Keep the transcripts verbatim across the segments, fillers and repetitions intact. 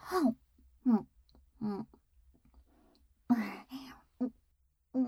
うん、うん、うん、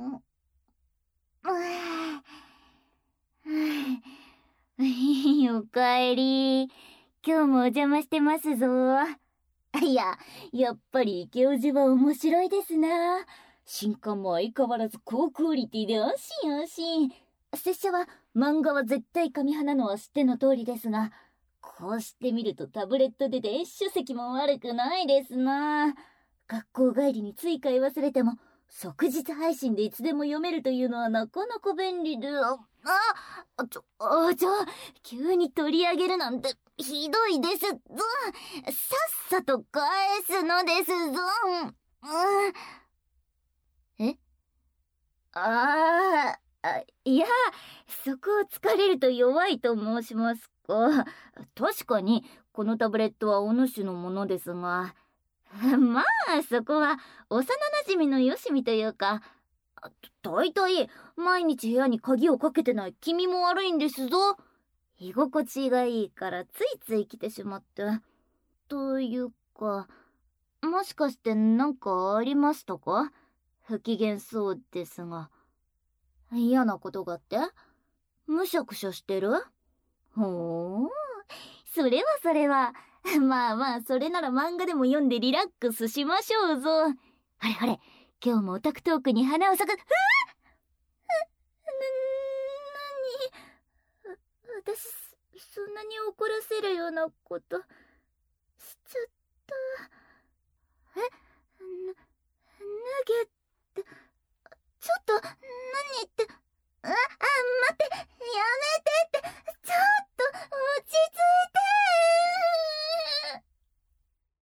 おかえり。今日もお邪魔してますぞ。いや、やっぱり池尾寺は面白いですな。新刊も相変わらず高クオリティで安心安心。拙者は漫画は絶対紙派なのは知っての通りですが、こうして見るとタブレットで電子書籍も悪くないですな。学校帰りについ買い忘れても即日配信でいつでも読めるというのはなかなか便利で、あ、あ、ちょ、あ、ちょ、急に取り上げるなんてひどいですぞ。さっさと返すのですぞ。うん、えああ、あ、いや、そこを疲れると弱いと申しますか。確かに、このタブレットはお主のものですが、まあ、そこは幼馴染のよしみというか、だいたい毎日部屋に鍵をかけてない君も悪いんですぞ。居心地がいいからついつい来てしまって。というか、もしかして何かありましたか？不機嫌そうですが。嫌なことがあって？むしゃくしゃしてる？ほー。それはそれは。まあまあ、それなら漫画でも読んでリラックスしましょうぞ。ほれほれ、今日もオタクトークに花を咲か、うわな、なに、私、そんなに怒らせるようなことしちゃった。え、な、脱げって、ちょっと、何言って、あ、あ、待って、やめてって、ちょっと、落ち着いて。